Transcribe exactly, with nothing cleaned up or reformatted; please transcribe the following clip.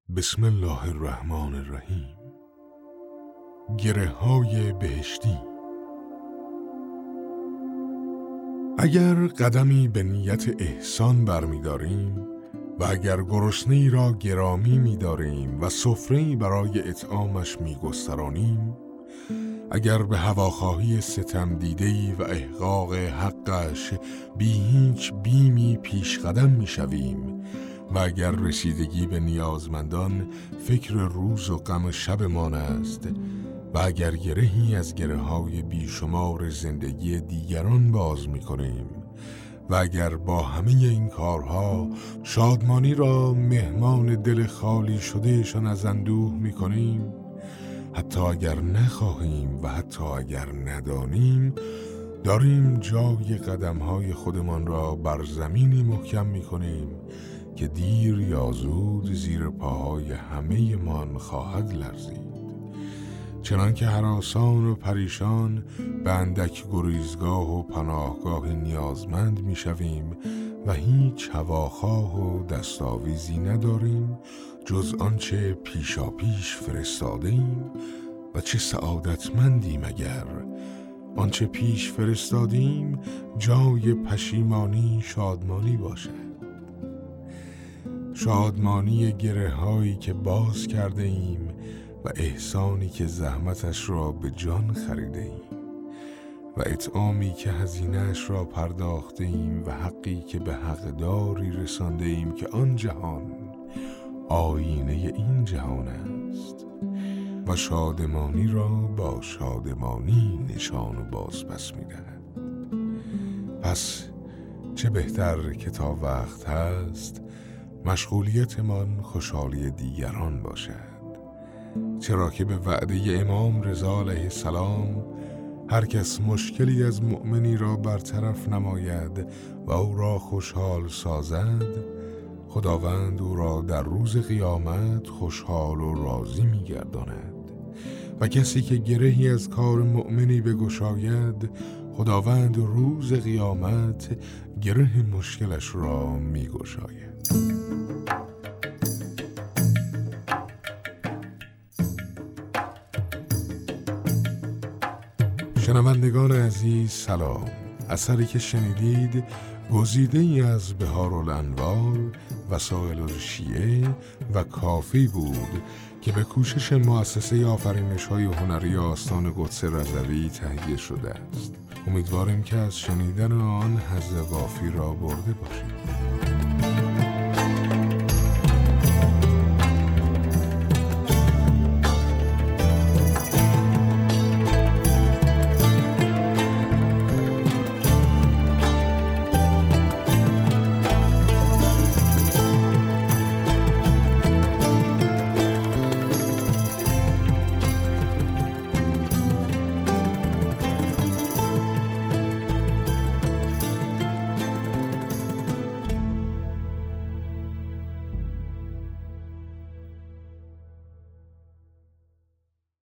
بسم الله الرحمن الرحیم. گره های بهشتی. اگر قدمی به نیت احسان برمی‌داریم و اگر گرسنه‌ای را گرامی می‌داریم و سفره‌ای برای اطعامش می‌گسترانیم، اگر به هواخواهی ستم دیده‌ای و احقاق حقش بی هیچ بیمی پیش قدم می‌شویم و اگر رسیدگی به نیازمندان فکر روز و غم شبمان است و اگر گرهی از گره‌های بیشمار زندگی دیگران باز می‌کنیم و اگر با همه این کارها شادمانی را مهمان دل خالی شدهشان از اندوه می‌کنیم، حتی اگر نخواهیم و حتی اگر ندانیم، داریم جای قدم‌های خودمان را بر زمینی محکم می‌کنیم که دیر یا زود زیر پاهای همه من خواهد لرزید. چنان که هراسان و پریشان به اندک گریزگاه و پناهگاه نیازمند می شویم و هیچ هواخواه و دستاویزی نداریم جز آنچه پیشا پیش فرستاده ایم و چه سعادتمندیم اگر آنچه پیش فرستادیم جای پشیمانی شادمانی باشد. شادمانی گره هایی که باز کرده ایم و احسانی که زحمتش را به جان خریده ایم و اطعامی که هزینه‌اش را پرداخته ایم و حقی که به حقداری رسانده ایم که آن جهان آینه این جهان است و شادمانی را با شادمانی نشان و باز پس می‌دهد. پس چه بهتر که تا وقت هست مشغولیتمان خوشحالی دیگران باشد، چرا که به وعده امام رضا علیه السلام هر کس مشکلی از مؤمنی را برطرف نماید و او را خوشحال سازد، خداوند او را در روز قیامت خوشحال و راضی می‌گرداند و کسی که گرهی از کار مؤمنی بگشاید، خداوند روز قیامت گره مشکلش را می‌گشاید. شنوندگان عزیز سلام. اثری که شنیدید گزیده ای از بهارالانوار، وسائل الشیعه و کافی بود که به کوشش مؤسسه آفرینش‌های هنری آستان قدس رضوی تهیه شده است. امیدواریم که از شنیدن آن حظ وافی را برده باشید.